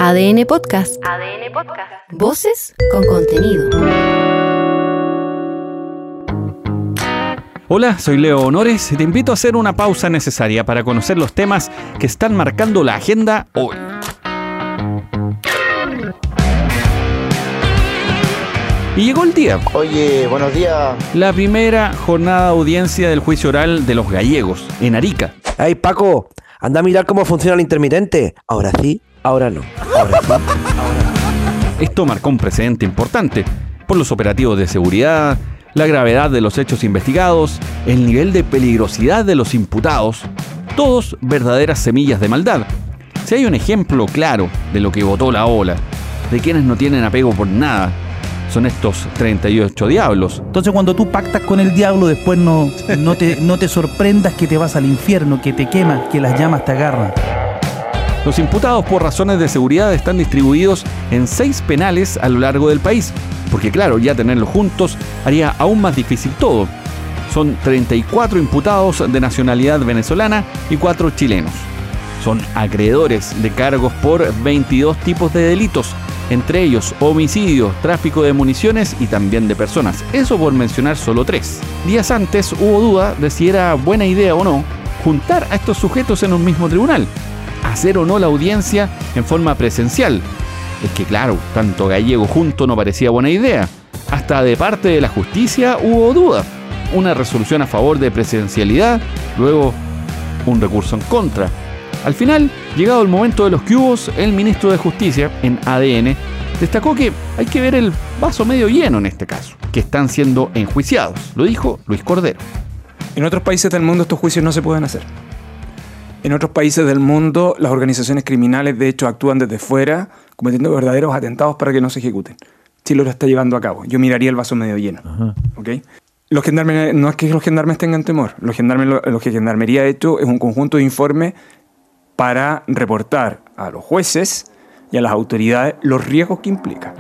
ADN Podcast. ADN Podcast. Voces con contenido. Hola, soy Leo Honores y te invito a hacer una pausa necesaria para conocer los temas que están marcando la agenda hoy. Y llegó el día. Oye, buenos días. La primera jornada de audiencia del juicio oral de los gallegos, en Arica. Hey, Paco, anda a mirar cómo funciona el intermitente. Ahora sí, ahora no. Ahora sí, ahora no. Esto marcó un precedente importante por los operativos de seguridad, la gravedad de los hechos investigados, el nivel de peligrosidad de los imputados, todos verdaderas semillas de maldad. Si hay un ejemplo claro de lo que botó la ola, de quienes no tienen apego por nada, son estos 38 diablos. Entonces cuando tú pactas con el diablo, después no te sorprendas que te vas al infierno, que te quemas, que las llamas te agarran. Los imputados por razones de seguridad están distribuidos en 6 penales a lo largo del país, porque claro, ya tenerlos juntos haría aún más difícil todo. Son 34 imputados de nacionalidad venezolana y 4 chilenos. Son acreedores de cargos por 22 tipos de delitos, entre ellos homicidio, tráfico de municiones y también de personas. Eso por mencionar solo 3. Días antes hubo duda de si era buena idea o no juntar a estos sujetos en un mismo tribunal, hacer o no la audiencia en forma presencial. Es que claro, tanto gallego junto no parecía buena idea. Hasta de parte de la justicia hubo duda. Una resolución a favor de presencialidad, luego un recurso en contra. Al final, llegado el momento de los cubos, el ministro de Justicia, en ADN, destacó que hay que ver el vaso medio lleno en este caso, que están siendo enjuiciados. Lo dijo Luis Cordero. En otros países del mundo estos juicios no se pueden hacer. En otros países del mundo las organizaciones criminales de hecho actúan desde fuera cometiendo verdaderos atentados para que no se ejecuten. Chile lo está llevando a cabo. Yo miraría el vaso medio lleno. ¿Okay? Los gendarmes, no es que los gendarmes tengan temor. Lo que Gendarmería ha hecho es un conjunto de informes para reportar a los jueces y a las autoridades los riesgos que implica.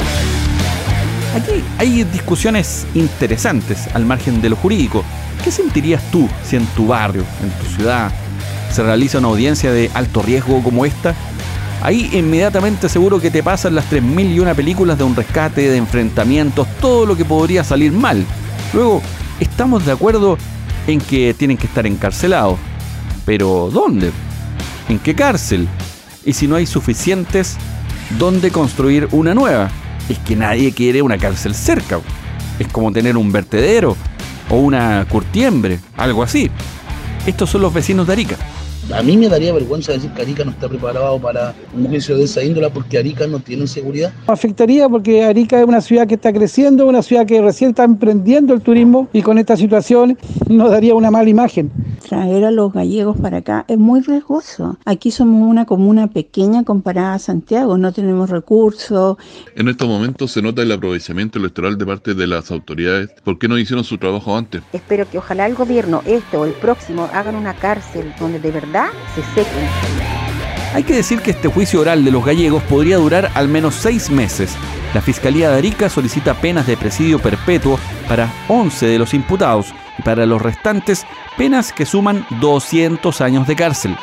Aquí hay discusiones interesantes al margen de lo jurídico. ¿Qué sentirías tú si en tu barrio, en tu ciudad, se realiza una audiencia de alto riesgo como esta? Ahí inmediatamente seguro que te pasan las 3001 películas de un rescate, de enfrentamientos, todo lo que podría salir mal. Luego, estamos de acuerdo en que tienen que estar encarcelados. Pero ¿dónde? ¿En qué cárcel? Y si no hay suficientes, ¿dónde construir una nueva? Es que nadie quiere una cárcel cerca. Es como tener un vertedero o una curtiembre, algo así. Estos son los vecinos de Arica. A mí me daría vergüenza decir que Arica no está preparado para un juicio de esa índole porque Arica no tiene seguridad. Afectaría porque Arica es una ciudad que está creciendo, una ciudad que recién está emprendiendo el turismo y con esta situación nos daría una mala imagen. Traer a los gallegos para acá es muy riesgoso. Aquí somos una comuna pequeña comparada a Santiago, no tenemos recursos. En estos momentos se nota el aprovechamiento electoral de parte de las autoridades. ¿Por qué no hicieron su trabajo antes? Espero que ojalá el gobierno, este o el próximo, hagan una cárcel donde de verdad se sequen. Hay que decir que este juicio oral de los gallegos podría durar al menos 6 meses. La Fiscalía de Arica solicita penas de presidio perpetuo para 11 de los imputados y para los restantes penas que suman 200 años de cárcel.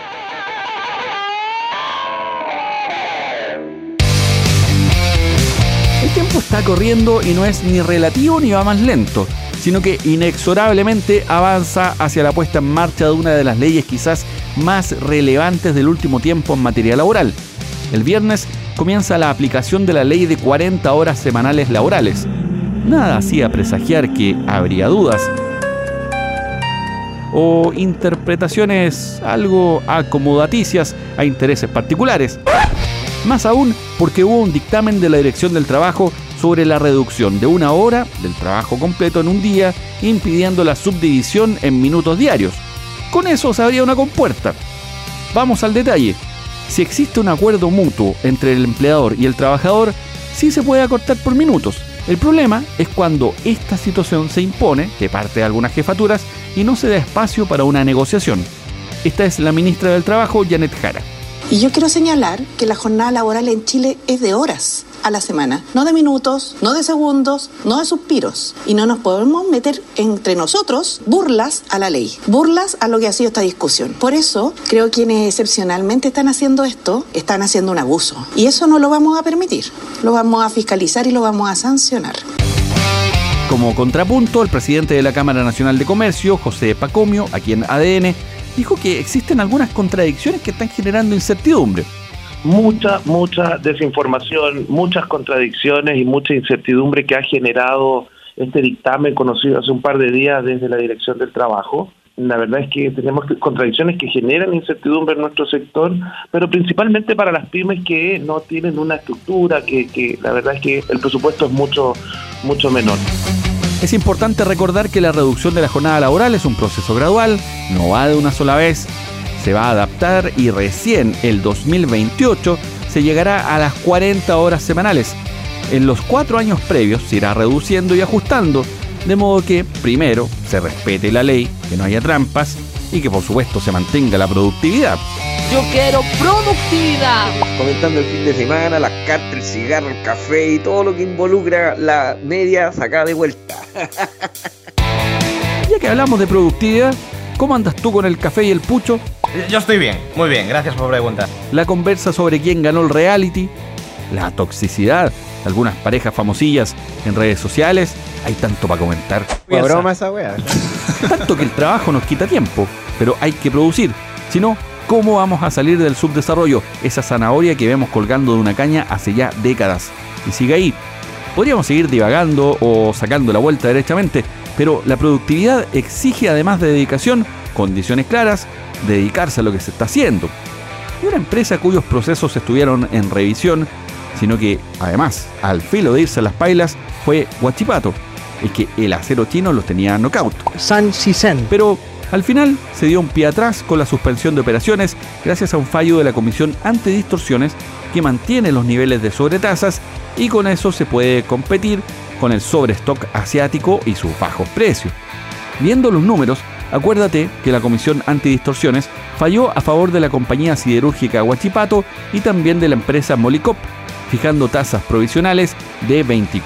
El tiempo está corriendo y no es ni relativo ni va más lento, sino que inexorablemente avanza hacia la puesta en marcha de una de las leyes quizás más relevantes del último tiempo en materia laboral. El viernes comienza la aplicación de la ley de 40 horas semanales laborales. Nada hacía presagiar que habría dudas o interpretaciones algo acomodaticias a intereses particulares. Más aún porque hubo un dictamen de la Dirección del Trabajo sobre la reducción de 1 hora del trabajo completo en un día, impidiendo la subdivisión en minutos diarios. Con eso se abría una compuerta. Vamos al detalle. Si existe un acuerdo mutuo entre el empleador y el trabajador, sí se puede acortar por minutos. El problema es cuando esta situación se impone de parte de algunas jefaturas y no se da espacio para una negociación. Esta es la ministra del Trabajo, Janet Jara. Y yo quiero señalar que la jornada laboral en Chile es de horas. a la semana, no de minutos, no de segundos, no de suspiros. Y no nos podemos meter entre nosotros burlas a la ley, burlas a lo que ha sido esta discusión. Por eso, creo que quienes excepcionalmente están haciendo esto, están haciendo un abuso. Y eso no lo vamos a permitir. Lo vamos a fiscalizar y lo vamos a sancionar. Como contrapunto, el presidente de la Cámara Nacional de Comercio, José Pacomio, aquí en ADN, dijo que existen algunas contradicciones que están generando incertidumbre. Mucha desinformación, muchas contradicciones y mucha incertidumbre que ha generado este dictamen conocido hace un par de días desde la Dirección del Trabajo. La verdad es que tenemos contradicciones que generan incertidumbre en nuestro sector, pero principalmente para las pymes que no tienen una estructura, que la verdad es que el presupuesto es mucho menor. Es importante recordar que la reducción de la jornada laboral es un proceso gradual, no va de una sola vez, se va a adaptar y recién el 2028 se llegará a las 40 horas semanales. En los 4 años previos se irá reduciendo y ajustando, de modo que, primero, se respete la ley, que no haya trampas y que, por supuesto, se mantenga la productividad. ¡Yo quiero productividad! Comentando el fin de semana, las cartas, el cigarro, el café y todo lo que involucra la media sacada de vuelta. Ya que hablamos de productividad, ¿cómo andas tú con el café y el pucho? Yo estoy bien, muy bien, gracias por preguntar. La conversa sobre quién ganó el reality, la toxicidad, algunas parejas famosillas en redes sociales, hay tanto para comentar. Una broma esa wea. Tanto que el trabajo nos quita tiempo, pero hay que producir. Si no, ¿cómo vamos a salir del subdesarrollo? Esa zanahoria que vemos colgando de una caña hace ya décadas. Y sigue ahí. Podríamos seguir divagando o sacando la vuelta derechamente, pero la productividad exige, además de dedicación, condiciones claras, dedicarse a lo que se está haciendo. Y una empresa cuyos procesos estuvieron en revisión, sino que, además, al filo de irse a las pailas, fue Huachipato, el que el acero chino los tenía knockout. San Sisen. Pero al final se dio un pie atrás con la suspensión de operaciones gracias a un fallo de la Comisión Antidistorsiones que mantiene los niveles de sobretasas y con eso se puede competir con el sobrestock asiático y sus bajos precios. Viendo los números, acuérdate que la Comisión Antidistorsiones falló a favor de la compañía siderúrgica Huachipato y también de la empresa Molicop, fijando tasas provisionales de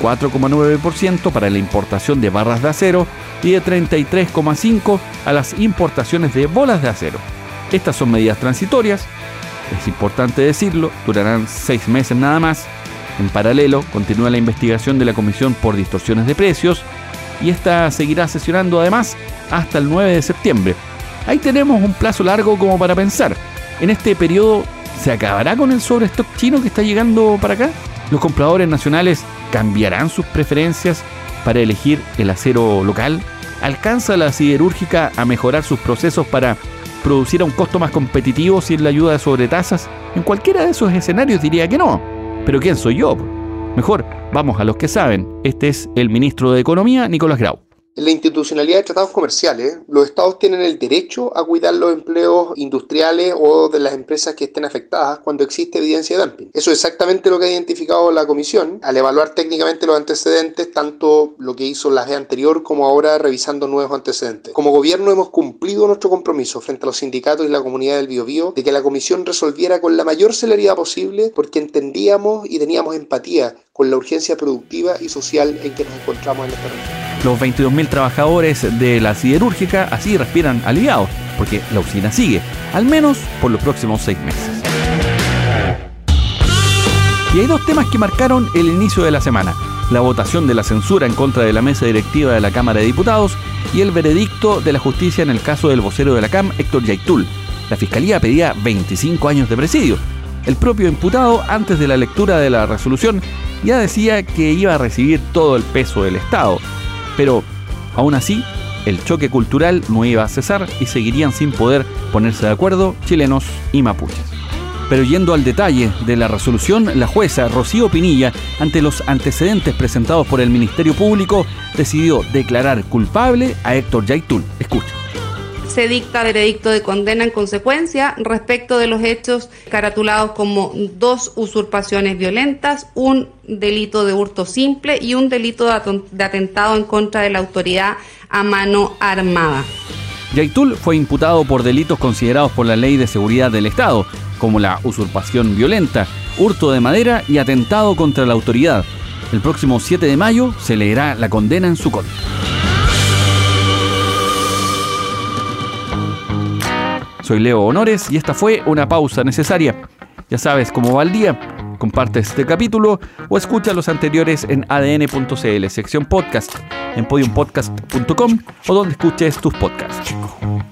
24,9% para la importación de barras de acero y de 33,5% a las importaciones de bolas de acero. Estas son medidas transitorias, es importante decirlo, durarán 6 meses nada más. En paralelo, continúa la investigación de la Comisión por Distorsiones de Precios y esta seguirá sesionando además hasta el 9 de septiembre. Ahí tenemos un plazo largo como para pensar. En este periodo, ¿se acabará con el sobrestock chino que está llegando para acá? ¿Los compradores nacionales cambiarán sus preferencias para elegir el acero local? ¿Alcanza la siderúrgica a mejorar sus procesos para producir a un costo más competitivo sin la ayuda de sobretasas? En cualquiera de esos escenarios diría que no. ¿Pero quién soy yo? Mejor, vamos a los que saben. Este es el ministro de Economía, Nicolás Grau. En la institucionalidad de tratados comerciales, los estados tienen el derecho a cuidar los empleos industriales o de las empresas que estén afectadas cuando existe evidencia de dumping. Eso es exactamente lo que ha identificado la Comisión al evaluar técnicamente los antecedentes, tanto lo que hizo la vez anterior como ahora revisando nuevos antecedentes. Como gobierno hemos cumplido nuestro compromiso frente a los sindicatos y la comunidad del Biobío de que la Comisión resolviera con la mayor celeridad posible porque entendíamos y teníamos empatía con la urgencia productiva y social en que nos encontramos en esta región. Los 22.000 trabajadores de la siderúrgica así respiran aliviados, porque la usina sigue, al menos por los próximos 6 meses. Y hay 2 temas que marcaron el inicio de la semana: la votación de la censura en contra de la mesa directiva de la Cámara de Diputados y el veredicto de la justicia en el caso del vocero de la CAM, Héctor Yaitul. La Fiscalía pedía 25 años de presidio. El propio imputado, antes de la lectura de la resolución, ya decía que iba a recibir todo el peso del Estado. Pero, aún así, el choque cultural no iba a cesar y seguirían sin poder ponerse de acuerdo chilenos y mapuches. Pero yendo al detalle de la resolución, la jueza Rocío Pinilla, ante los antecedentes presentados por el Ministerio Público, decidió declarar culpable a Héctor Yaitul. Escucha. Se dicta veredicto de condena en consecuencia respecto de los hechos caratulados como 2 usurpaciones violentas, un delito de hurto simple y un delito de atentado en contra de la autoridad a mano armada. Yaitul fue imputado por delitos considerados por la Ley de Seguridad del Estado, como la usurpación violenta, hurto de madera y atentado contra la autoridad. El próximo 7 de mayo se leerá la condena en su contra. Soy Leo Honores y esta fue una pausa necesaria. Ya sabes cómo va el día. Comparte este capítulo o escucha los anteriores en adn.cl, sección podcast, en podiumpodcast.com o donde escuches tus podcasts.